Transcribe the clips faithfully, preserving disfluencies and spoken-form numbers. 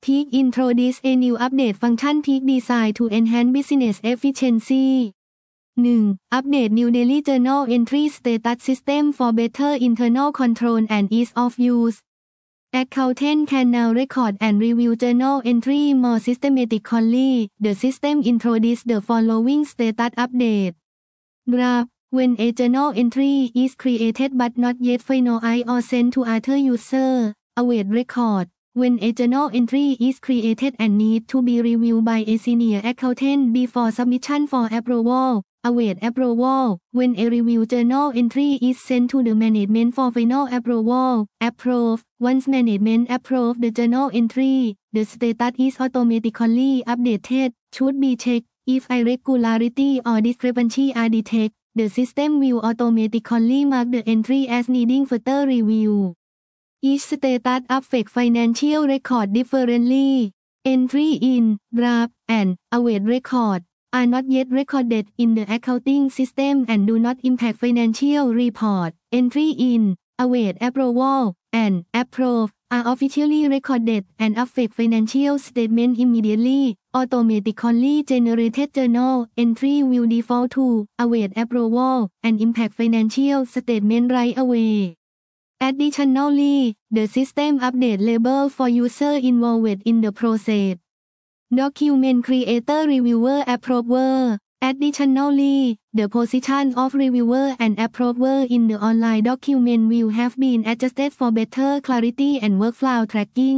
Peak introduce a new update function Peak designed to enhance business efficiency หนึ่ง Update New Daily Journal Entry Status System for better internal control and ease of use. Accountants can now record and review journal entry more systematically. The system introduced the following status update. Draft. When a journal entry is created but not yet finalized or sent to other users, await record. When a journal entry is created and need to be reviewed by a senior accountant before submission for approval, await approval. When a review journal entry is sent to the management for final approval, approve. Once management approve the journal entry, the status is automatically updated. Should be checked. If irregularity or discrepancy are detected, the system will automatically mark the entry as needing further review. Each status affects financial record differently. Entry in, draft, and await record are not yet recorded in the accounting system and do not impact financial report. Entry in, await approval, and approve are officially recorded and affect financial statement immediately. Automatically generated journal entry will default to await approval and impact financial statement right away. Additionally, the system update label for user involved in the process. Document creator, reviewer, approver. Additionally, the position of reviewer and approver in the online document will have been adjusted for better clarity and workflow tracking.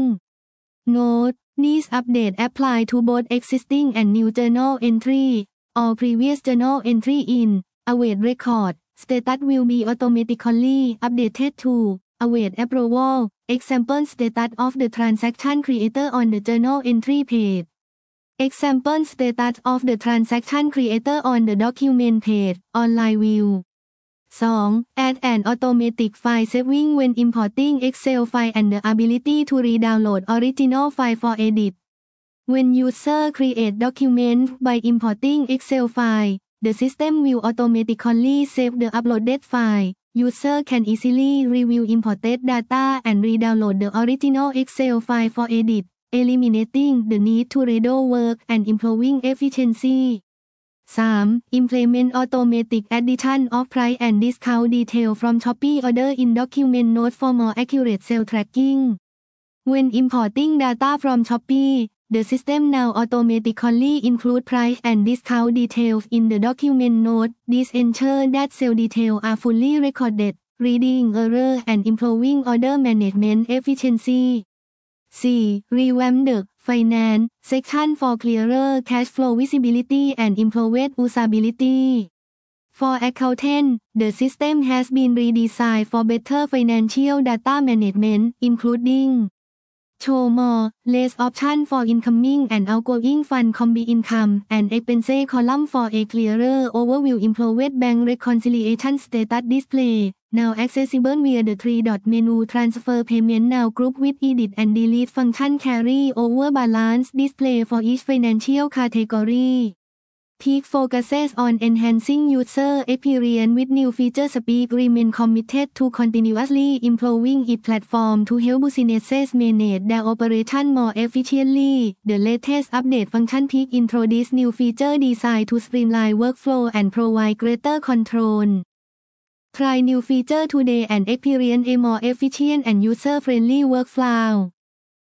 Note: These updates apply to both existing and new journal entry. All previous journal entry in await record status will be automatically updated to await approval. Example status of the transaction creator on the journal entry page. Example status of the transaction creator on the document page. Online view. two. Add an automatic file saving when importing Excel file and the ability to re-download original file for edit. When user create document by importing Excel file, the system will automatically save the uploaded file. User can easily review imported data and re-download the original Excel file for edit, eliminating the need to redo work and improving efficiency. three. Implement automatic addition of price and discount detail from Shopee order in document note for more accurate sale tracking. When importing data from Shopee, the system now automatically include price and discount details in the document note. This ensures that sale details are fully recorded, reducing error and improving order management efficiency. four. Revamp the finance section for clearer cash flow visibility and improved usability. For accountants, the system has been redesigned for better financial data management, including show more, less option for incoming and outgoing fund combined income and expenses column for a clearer overview. Improved bank reconciliation status display, now accessible via the three-dot menu. Transfer payment now group with edit and delete function. Carry over balance display for each financial category. Peak focuses on enhancing user experience with new features. Peak remain committed to continuously improving its platform to help businesses manage their operation more efficiently. The latest update function Peak introduce new feature designed to streamline workflow and provide greater control. Try new feature today and experience a more efficient and user-friendly workflow.